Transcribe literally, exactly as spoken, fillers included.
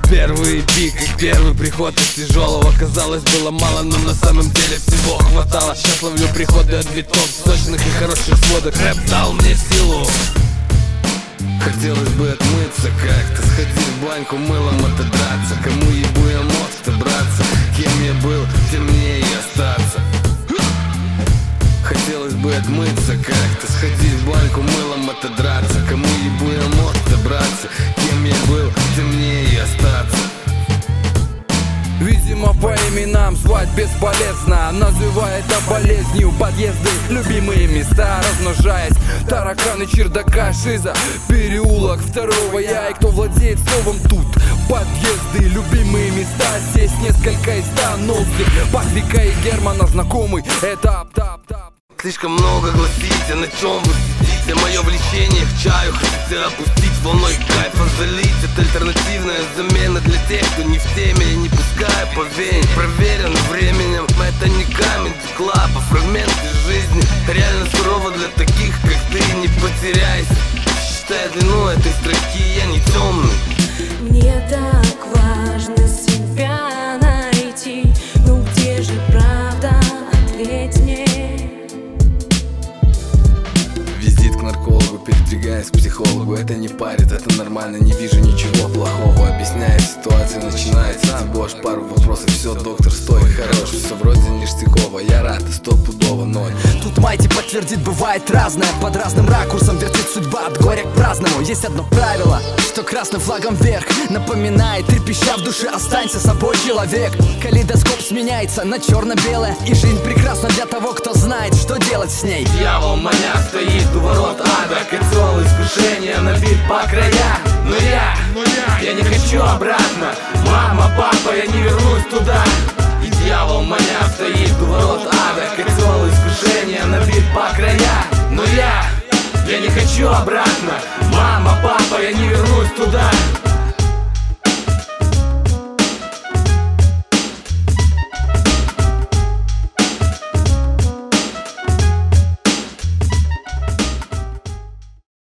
Первый пик и первый приход из тяжелого, казалось, было мало, но на самом деле всего хватало. Сейчас ловлю приходы от битов, сочных и хороших сводок. Рэп дал мне силу. Хотелось бы отмыться как-то, сходить в баньку, мылом отодраться. Кому ебу я мозг-то, братца? Кем я был, тем мне и остаться. Хотелось бы отмыться как-то, сходить в баньку, мылом отодраться. Кому ебу я мозг-то, братца? Кем я был, тем мне и остаться. Видимо, по именам звать бесполезно, называя это болезнью. Подъезды, любимые места, размножаясь тараканы, чердака, шиза, переулок второго я. И кто владеет словом тут? Подъезды, любимые места, здесь несколько остановки. Павлика и Германа знакомый этап, тап, тап. Слишком много гласите, на чем вы сидите. Мое влечение к чаю хотите опустить, волной кайфа залить. Это альтернативная замена для тех, кто не в теме. Я не пускаю по вене, проверено временем. Это не камень, клаб, а фрагменты жизни. Реально сурово для таких, как ты, не потеряйся. Считай длину этой строки, я не темный. Мне так важно себя найти. Ну где же правда? Ответь мне. Визит к наркологу, передвигаясь к психологу. Это не парит, это нормально, не вижу ничего плохого. Объясняя ситуацию, начинается дебош. Пару вопросов, все, доктор, стой, хорош. Все вроде ништяково, я рад, и стопудово ноль. Тут Майти подтвердит, бывает разное. Под разным ракурсом вертит судьба от горя к праздному. Есть одно правило, что красным флагом вверх напоминает, трепеща в душе, останься собой, человек. Калейдоскоп сменяется на черно-белое, и жизнь прекрасна для того, кто знает, что делать с ней. Дьявол маня стоит у ворот ада, котел искушения набит по края. Но я, но я, я не хочу обратно. Мама, папа, я не вернусь туда. И дьявол маня стоит у ворот ада, котел искушения набит по края. Но я, я не хочу обратно.